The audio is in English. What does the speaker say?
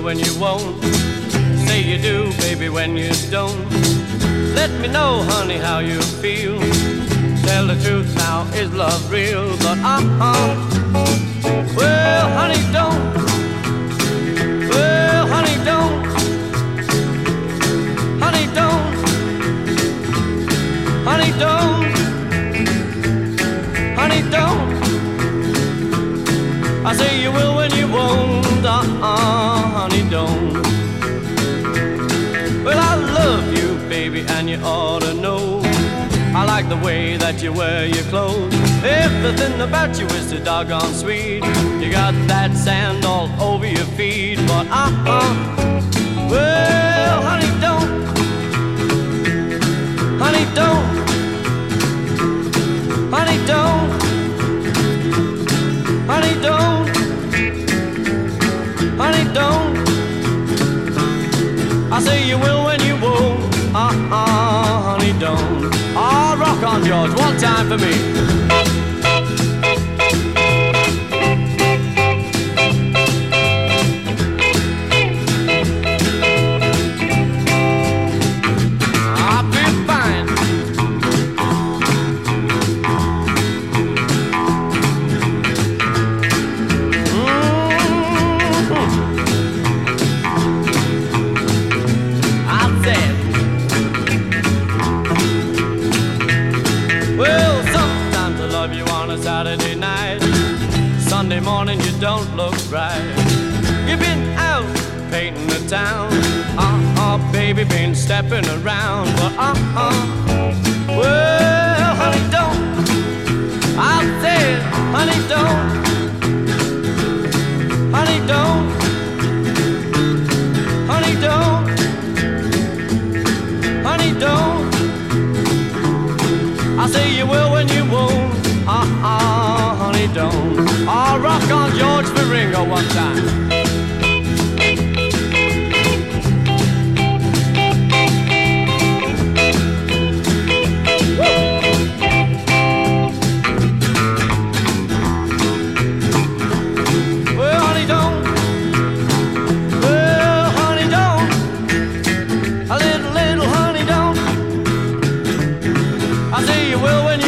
when you won't. Say you do, baby, when you don't. Let me know, honey, how you feel. Tell the truth now, is love real? But well, honey, don't. Well, honey, don't. Honey, don't. Honey, don't. Honey, don't. I say you will when you won't. Honey, don't. Well, I love you, baby, and you ought to know. I like the way that you wear your clothes. Everything about you is so doggone sweet. You got that sand all over your feet. But well, honey, don't. Honey, don't. Honey, don't. Honey, don't. Honey, don't. I say you will when you won't. Honey, don't. Oh, rock on, George, one time for me. Saturday night, Sunday morning you don't look right. You've been out painting the town, baby, been stepping around. But well, honey, don't. I said, honey, don't. Honey, don't. Honey, don't. Honey, don't. I say you will when you won't. Honey, don't. I'll rock on George for Ringo one time. Well, honey, don't. Well, honey, don't. A little honey, don't. I say you will when you